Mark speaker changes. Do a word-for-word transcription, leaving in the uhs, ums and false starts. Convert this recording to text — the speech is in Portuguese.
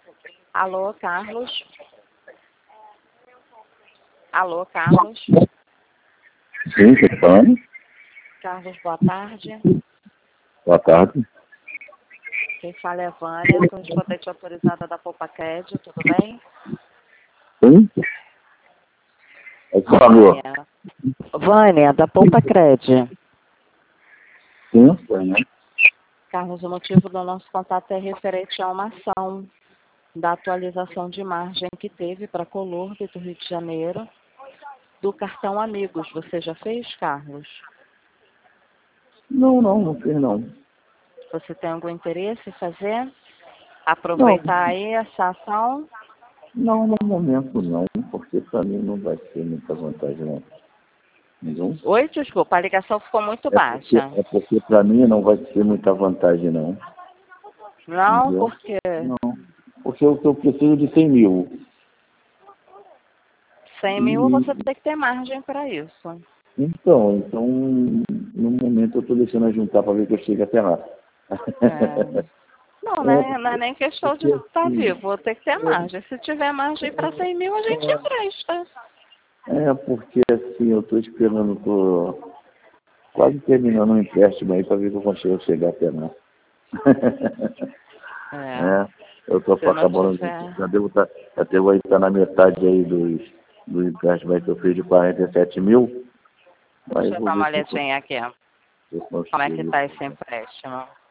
Speaker 1: Alô, Carlos? Alô, Carlos?
Speaker 2: Sim, estou falando.
Speaker 1: Carlos, boa tarde.
Speaker 2: Boa tarde.
Speaker 1: Quem fala é a Vânia, correspondente autorizada da Poupa Crédito, tudo bem?
Speaker 2: Sim? É que falou.
Speaker 1: Vânia. Vânia, da Poupa Crédito.
Speaker 2: Sim, foi, né?
Speaker 1: Carlos, o motivo do nosso contato é referente a uma ação da atualização de margem que teve para a Colurbe do Rio de Janeiro, do cartão Amigos. Você já fez, Carlos?
Speaker 2: Não, não, não fiz não.
Speaker 1: Você tem algum interesse em fazer? Aproveitar aí essa ação?
Speaker 2: Não, no momento não, porque para mim não vai ter muita vantagem não. Não?
Speaker 1: Oi, desculpa, a ligação ficou muito
Speaker 2: É porque,
Speaker 1: baixa.
Speaker 2: é porque para mim não vai ter muita vantagem não.
Speaker 1: Não,
Speaker 2: Entendeu?
Speaker 1: porque
Speaker 2: Não. Porque eu, eu preciso de cem mil.
Speaker 1: cem mil
Speaker 2: E,
Speaker 1: você tem que ter margem para isso.
Speaker 2: então, então, no momento eu estou deixando a juntar para ver que eu chego até lá.
Speaker 1: É. Não,
Speaker 2: É,
Speaker 1: né? Não é nem questão de
Speaker 2: porque
Speaker 1: estar
Speaker 2: assim,
Speaker 1: vivo, vou ter que ter margem. Se tiver margem para cem mil, a gente empresta.
Speaker 2: é porque assim, eu estou esperando, estou quase terminando um empréstimo aí para ver que eu consigo chegar até lá.
Speaker 1: É.
Speaker 2: É, eu estou
Speaker 1: Se não
Speaker 2: acabando,
Speaker 1: tiver.
Speaker 2: já devo estar, já devo aí estar na metade aí dos, dos empréstimos aí que eu fiz de quarenta e sete mil. Aí
Speaker 1: Deixa
Speaker 2: eu
Speaker 1: eu
Speaker 2: vou
Speaker 1: dar
Speaker 2: ver
Speaker 1: uma
Speaker 2: se eu
Speaker 1: olhadinha aqui.
Speaker 2: se eu
Speaker 1: Como é que
Speaker 2: consigo.
Speaker 1: está esse empréstimo?